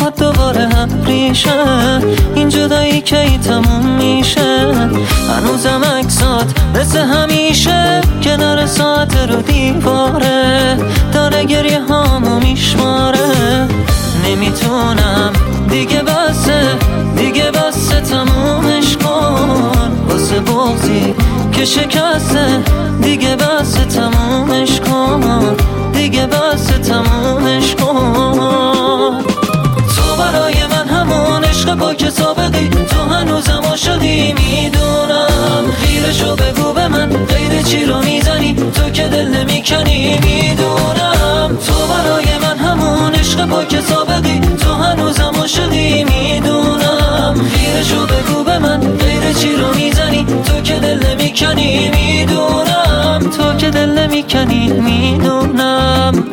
میخواد دوباره هم ریشه، این جدایی که ای تموم میشه. هنوزم عکسات مثل همیشه کنار ساعت رو دیواره، داره گریه هامو میشماره. نمیتونم دیگه بسه تمومش کن، واسه بغضی که شکسته دیگه بسه تمومش کن، دیگه بسه تمومش کن. تو برای من همون عشق پاک سابقی، تو هنوزم عاشقی میدونم. خیرشو بگو به من، غیر چی رو میزنی تو که دل نمیکنی میدونم. تو برای من همون عشق پاک سابقی، تو هنوزم عاشقی میدونم. خیرشو بگو به من، غیر چی رو میزنی تو که دل نمیکنی میدونم، تو که دل نمیکنی میدونم.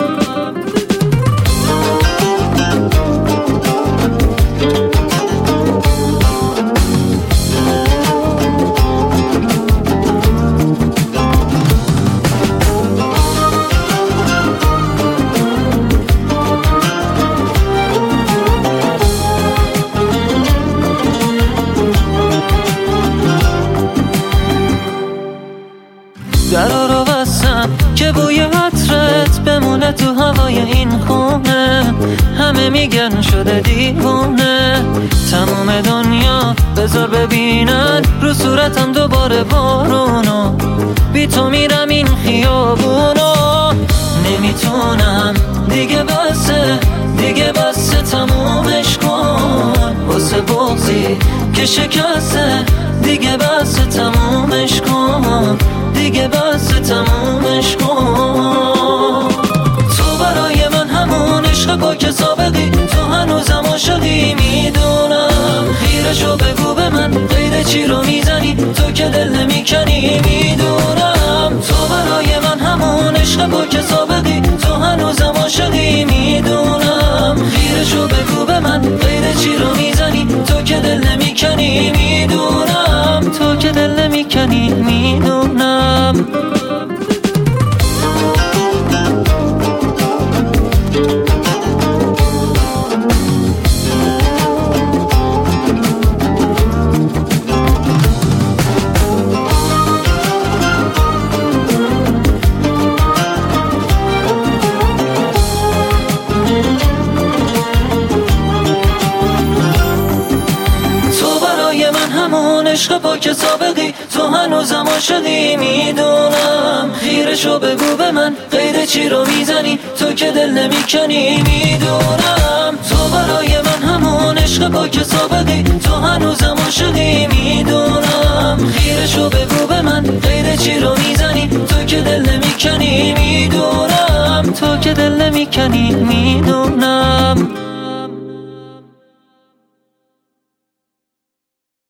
درا رو بستم که بوی عطرت بمونه تو هوای این خونه. همه میگن شده دیوونه، تمام دنیا بذار ببینن رو صورتم دوباره بارونو. بی تو میرم این خیابونو، نمیتونم دیگه بسه تمومش کن، واسه بغضی که شکسته دیگه بسه تمومش کن، دیگه بسه تمومش کن. تو برای من همون عشق پاک سابقی، تو هنوزم عاشقی میدونم. خیرشو بگو به من، غیر چی رو میزنی تو که دل نمیکنی میدونم. تو برای من همون عشق پاک سابقی، تو هنوزم عاشقی میدونم. خیرشو بگو به من، غیر چی رو میزنی تو که دل نمیکنی میدونم، تو که دل نمیکنی میدونم. عشق پاک سابقی، تو هنوزم عاشقی میدونم. خیرشو بگو به من، غیر چی رو میزنی تو که دل نمیکنی میدونم. تو برای من همون عشق پاک سابقی، تو هنوزم عاشقی میدونم. خیرشو بگو به من، غیر چی رو میزنی تو که دل نمیکنی میدونم، تو که دل نمیکنی میدونم.